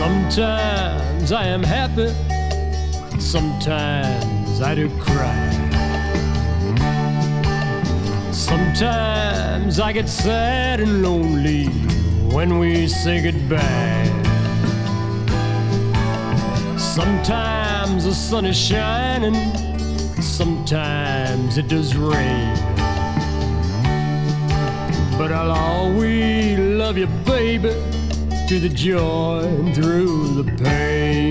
Sometimes I am happy, sometimes I do cry. Sometimes I get sad and lonely when we say goodbye. Sometimes the sun is shining, sometimes it does rain. But I'll always love you, baby, through the joy and through the pain.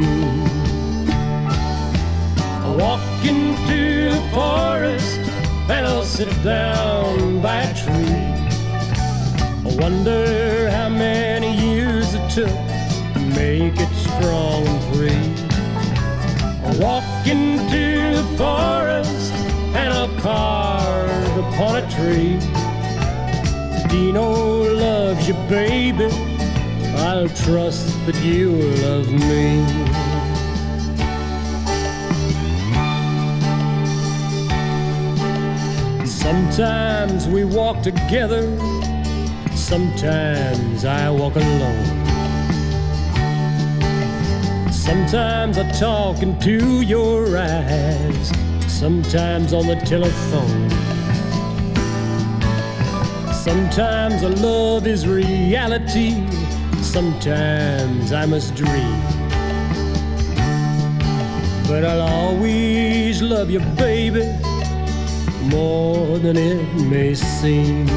I'll walk into the forest and I'll sit down by a tree. I wonder how many years it took to make it strong and free. I'll walk into the forest and I'll carve upon a tree. Dino loves you, baby, I'll trust that you love me. Sometimes we walk together, sometimes I walk alone. Sometimes I talk into your eyes, sometimes on the telephone. Sometimes our love is reality, sometimes I must dream. But I'll always love you, baby, more than it may seem.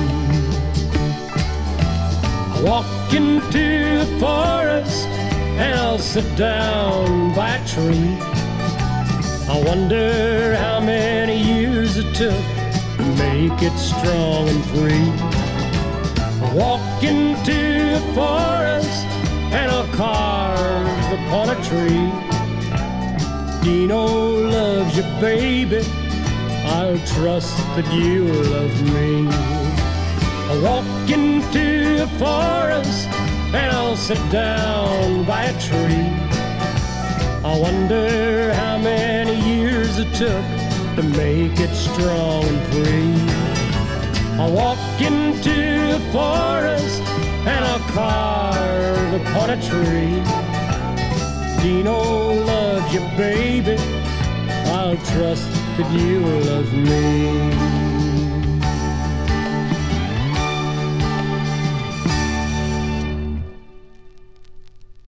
I walk into the forest and I'll sit down by a tree. I wonder how many years it took to make it strong and free. I walk into the forest and I'll carve upon a tree. Dino loves you, baby, I'll trust that you love me. I walk into the forest and I'll sit down by a tree. I wonder how many years it took to make it strong and free. I walk into the forest and I'll carve upon a tree. Dino loves you, baby, I'll trust that you love me.